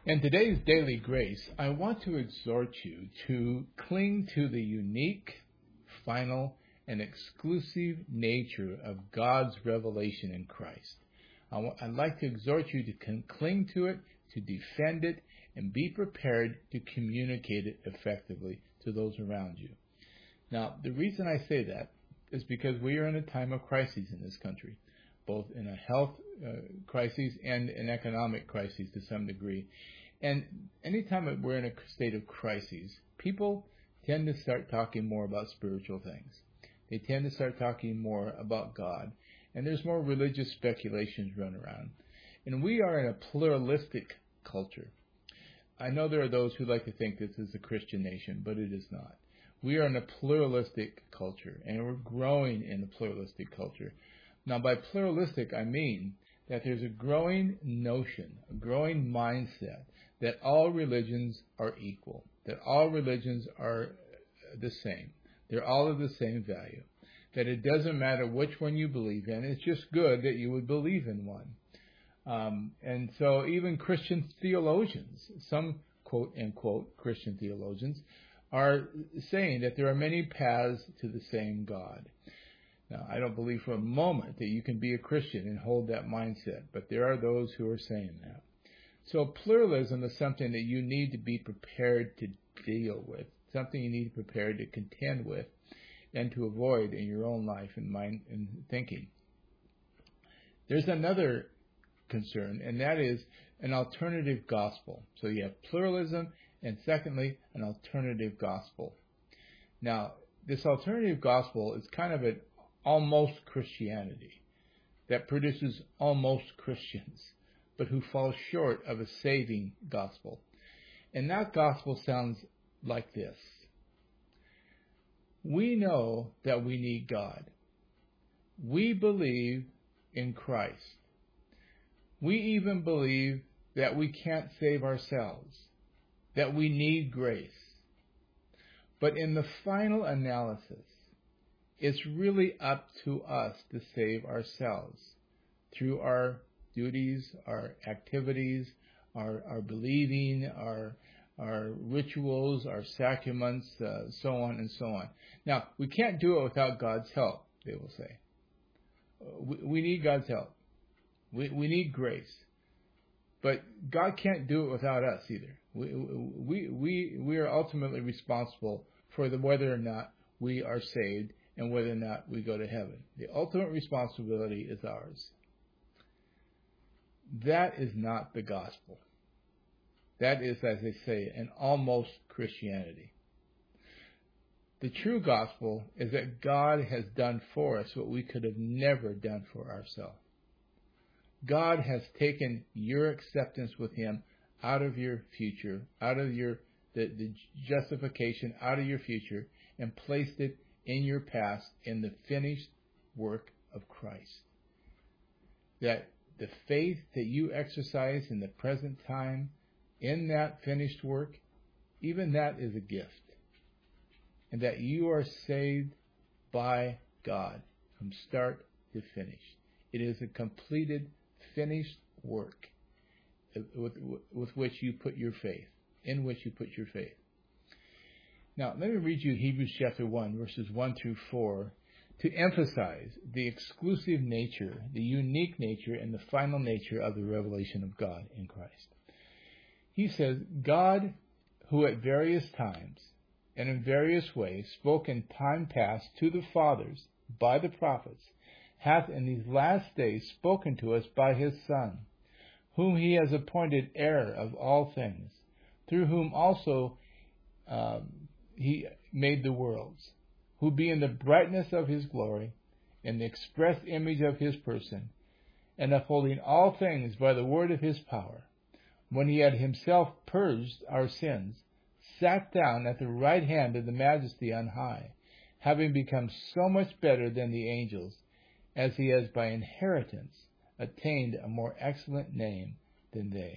In today's Daily Grace, I want to exhort you to cling to the unique, final, and exclusive nature of God's revelation in Christ. I'd like to exhort you to cling to it, to defend it, and be prepared to communicate it effectively to those around you. Now, the reason I say that is because we are in a time of crises in this country, both in a health crisis and an economic crisis to some degree. And anytime that we're in a state of crises, people tend to start talking more about spiritual things. They tend to start talking more about God. And there's more religious speculations run around. And we are in a pluralistic culture. I know there are those who like to think this is a Christian nation, but it is not. We are in a pluralistic culture, and we're growing in a pluralistic culture. Now, by pluralistic, I mean that there's a growing notion, a growing mindset that all religions are equal, that all religions are the same. They're all of the same value, that it doesn't matter which one you believe in. It's just good that you would believe in one. And so even Christian theologians, some quote-unquote Christian theologians, are saying that there are many paths to the same God. Now, I don't believe for a moment that you can be a Christian and hold that mindset, but there are those who are saying that. So pluralism is something that you need to be prepared to deal with, something you need to be prepared to contend with and to avoid in your own life and mind and thinking. There's another concern, and that is an alternative gospel. So you have pluralism, and secondly, an alternative gospel. Now, this alternative gospel is kind of an almost Christianity that produces almost Christians, but who fall short of a saving gospel. And that gospel sounds like this. We know that we need God. We believe in Christ. We even believe that we can't save ourselves, that we need grace. But in the final analysis, it's really up to us to save ourselves through our duties, our activities, our believing, our rituals, our sacraments, so on and so on. Now, we can't do it without God's help, they will say. We need God's help. We need grace. But God can't do it without us either. We are ultimately responsible for whether or not we are saved and whether or not we go to heaven. The ultimate responsibility is ours. That is not the gospel. That is, as they say, an almost Christianity. The true gospel is that God has done for us what we could have never done for ourselves. God has taken your acceptance with Him out of your future, out of the justification out of your future, and placed it in your past in the finished work of Christ. That the faith that you exercise in the present time in that finished work, even that is a gift. And that you are saved by God from start to finish. It is a completed, finished work with which you put your faith, in which you put your faith. Now, let me read you Hebrews chapter 1, verses 1 through 4, to emphasize the exclusive nature, the unique nature, and the final nature of the revelation of God in Christ. He says, God, who at various times and in various ways spoke in time past to the fathers by the prophets, hath in these last days spoken to us by His Son, whom He has appointed heir of all things, through whom also He made the worlds, who being the brightness of His glory, and the express image of His person, and upholding all things by the word of His power, when He had Himself purged our sins, sat down at the right hand of the Majesty on high, having become so much better than the angels, as He has by inheritance attained a more excellent name than they.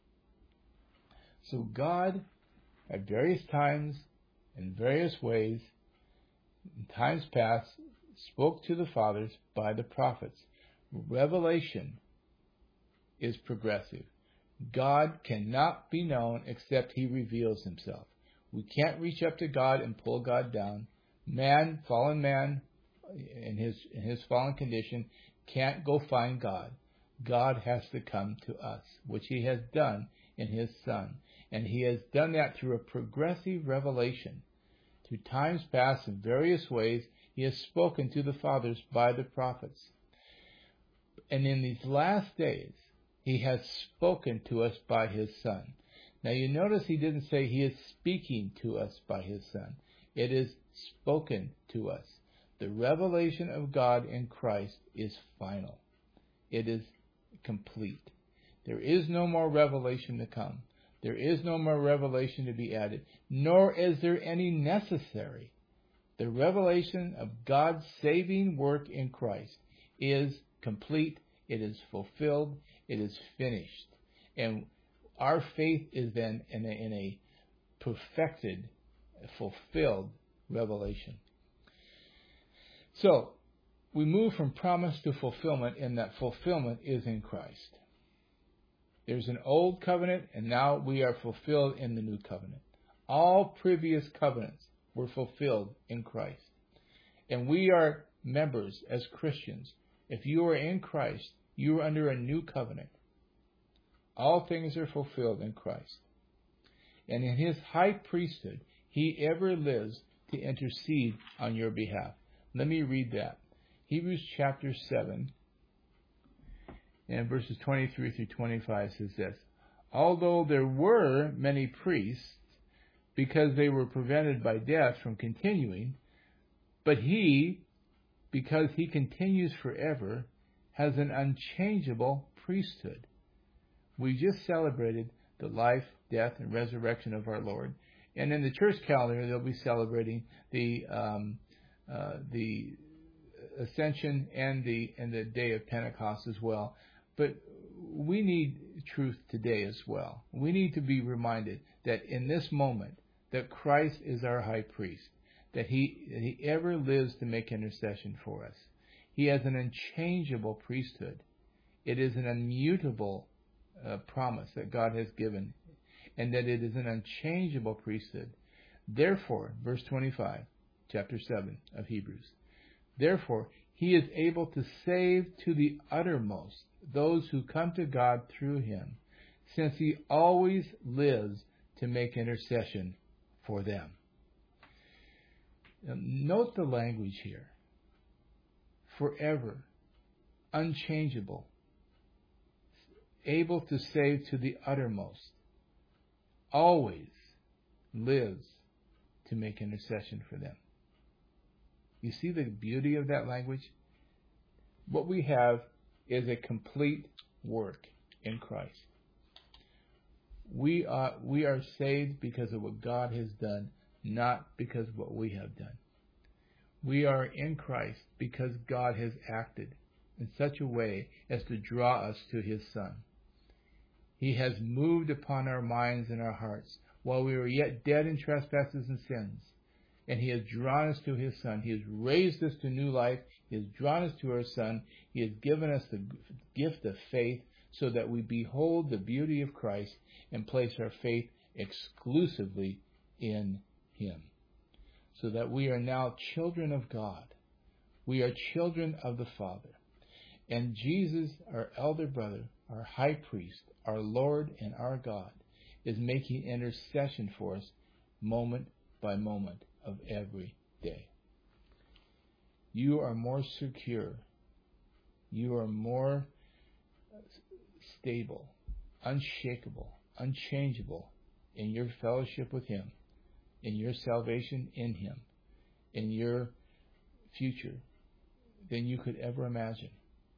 So God, at various times, in various ways, in times past, spoke to the fathers by the prophets. Revelation is progressive. God cannot be known except he reveals himself. We can't reach up to God and pull God down. Man, fallen man, in his fallen condition, can't go find God. God has to come to us, which he has done in his Son. And he has done that through a progressive revelation. Through times past, in various ways, he has spoken to the fathers by the prophets. And in these last days, he has spoken to us by his Son. Now you notice he didn't say he is speaking to us by his Son. It is spoken to us. The revelation of God in Christ is final. It is complete. There is no more revelation to come. There is no more revelation to be added, nor is there any necessary. The revelation of God's saving work in Christ is complete. It is fulfilled. It is finished. And our faith is then in a perfected, fulfilled revelation. So, we move from promise to fulfillment, and that fulfillment is in Christ. There's an old covenant, and now we are fulfilled in the new covenant. All previous covenants were fulfilled in Christ. And we are members as Christians. If you are in Christ, you are under a new covenant. All things are fulfilled in Christ. And in his high priesthood, he ever lives to intercede on your behalf. Let me read that. Hebrews chapter 7 and verses 23 through 25 says this. Although there were many priests, because they were prevented by death from continuing, but he, because he continues forever, has an unchangeable priesthood. We just celebrated the life, death, and resurrection of our Lord. And in the church calendar, they'll be celebrating the Ascension and the day of Pentecost as well. But we need truth today as well. We need to be reminded that in this moment, that Christ is our high priest, that he ever lives to make intercession for us. He has an unchangeable priesthood. It is an immutable promise that God has given, and that it is an unchangeable priesthood. Therefore, verse 25, chapter 7 of Hebrews, therefore, he is able to save to the uttermost those who come to God through him, since he always lives to make intercession for them. Now, note the language here. Forever, unchangeable, able to save to the uttermost, always lives to make intercession for them. You see the beauty of that language? What we have is a complete work in Christ. We are saved because of what God has done, not because of what we have done. We are in Christ because God has acted in such a way as to draw us to his Son. He has moved upon our minds and our hearts while we were yet dead in trespasses and sins. And he has drawn us to his Son. He has raised us to new life. He has drawn us to our Son. He has given us the gift of faith so that we behold the beauty of Christ and place our faith exclusively in him. So that we are now children of God. We are children of the Father. And Jesus, our elder brother, our high priest, our Lord and our God, is making intercession for us moment by moment of every day. You are more secure. You are more stable, unshakable, unchangeable in your fellowship with him, in your salvation in him, in your future than you could ever imagine.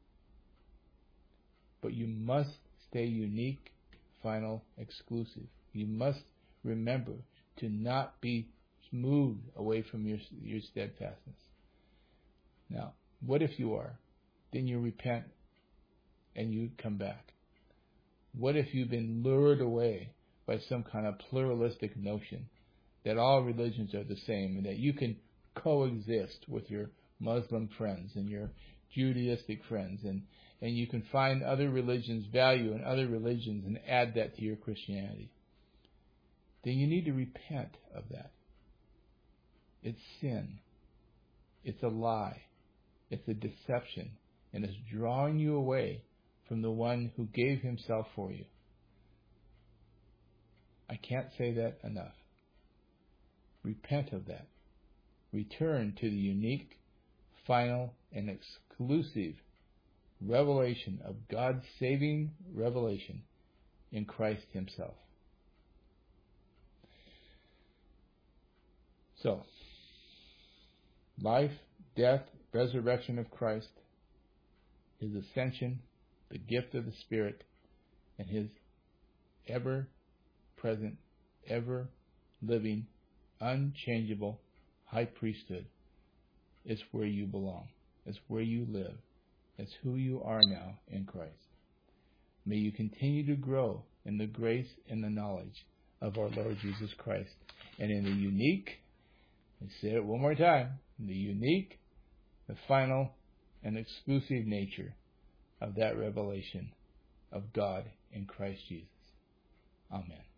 But you must stay unique, final, exclusive. You must remember to not be moved away from your steadfastness. Now, what if you are? Then you repent and you come back. What if you've been lured away by some kind of pluralistic notion that all religions are the same and that you can coexist with your Muslim friends and your Judaistic friends and you can find other religions' value in other religions and add that to your Christianity, then you need to repent of that. It's sin. It's a lie. It's a deception. And it's drawing you away from the one who gave himself for you. I can't say that enough. Repent of that. Return to the unique, final, and exclusive revelation of God's saving revelation in Christ himself. So, life, death, resurrection of Christ, his ascension, the gift of the Spirit, and his ever-present, ever-living, unchangeable high priesthood is where you belong. It's where you live. It's who you are now in Christ. May you continue to grow in the grace and the knowledge of our Lord Jesus Christ, and in the unique, I say it one more time, the unique, the final, and exclusive nature of that revelation of God in Christ Jesus. Amen.